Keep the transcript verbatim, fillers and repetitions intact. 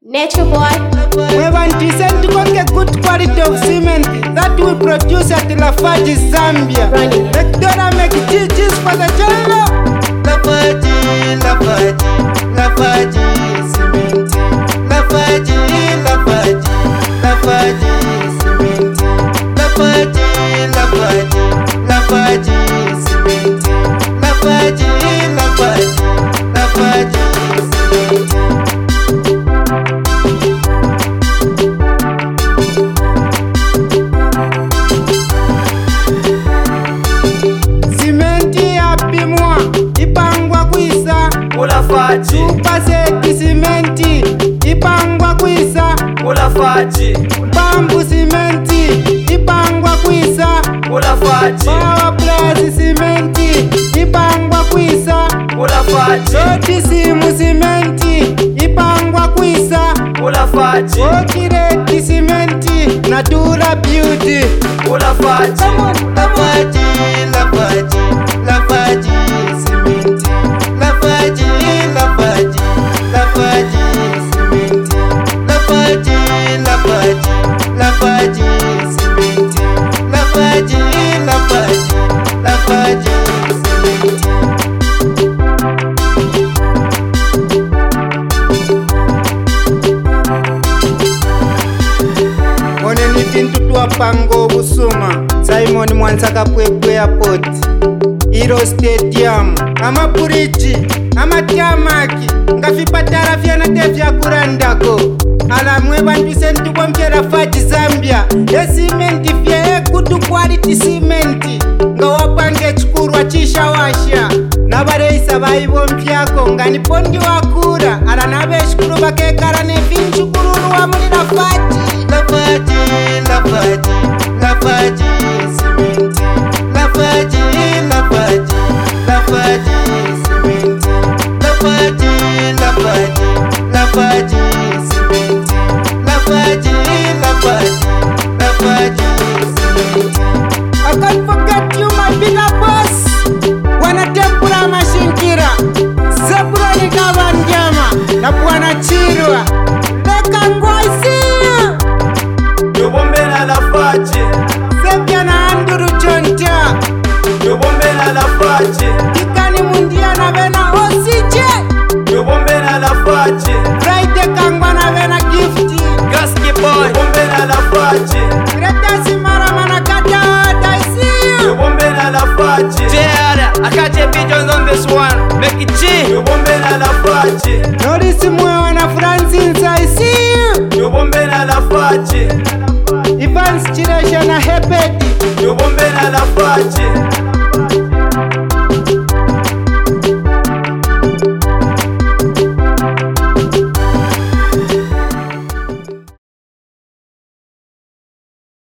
Nature Boy. We want to send to get good quality of cement that we produce at Lafarge, Zambia. Running. Make Dora make cheese for the channel. Lafarge, Lafarge, Lafarge cement. Lafarge, Lafarge, Lafarge cement. Lafarge, Lafarge, Lafarge cement. Lafarge, Lafarge, Lafarge cement. Lafarge Upaseki simenti ipangwa kuisa Lafarge Bambu simenti ipangwa kuisa Lafarge Power Plus simenti ipangwa kuisa Lafarge Roti simu simenti ipangwa kuisa Lafarge Okireti simenti Natura Beauty Lafarge Lafarge, Lafarge, Lafarge cement. Lafarge, Lafarge, Lafarge cement. Lafarge, Lafarge, Lafarge cement. Lafarge, Lafarge, Lafarge cement. Oneni pintu tuwapango Busuma Simon Mwansaka Pwepwe Airport Hero Stadium Amapurichi Amatiamaki Ngafipatara fyana tefya kurandako Alamwe bantu sentu kwa mche Lafarge Zambia E cementi fye e kutu quality cementi Nga wapange chukurwa chisha washa Nabareisa baibo mpyako Ngani pondi wakura Ala nabeshkuru bakekara nefi nchukururu wa muli Lafarge Lafarge, Lafarge, Lafarge cement. Lafarge, Lafarge, Lafarge cement. Lafarge, Lafarge, Lafarge cement. Lafarge, Lafarge, Lafarge cement. I can't forget you, my bigger boss. Wanatempura mashinkira Zebra ni kabanjama Na buwana chirwa Leka ngwaisi Yobombela Lafarge Sepya na anduru chonja Yobombela Lafarge Kikani mundia na vena osije Yobombela Lafarge Friday kangwa na vena gifti Gaski Boy Yobombela Lafarge Greta simara mana kata daisi Yobombela Lafarge Jera Akaje Pigeons on this one Make it G Yobombela Lafarge Norisi mwe wana Francis I see you Yobombela Lafarge Evans Chiresha na Hepedi Yobombela Lafarge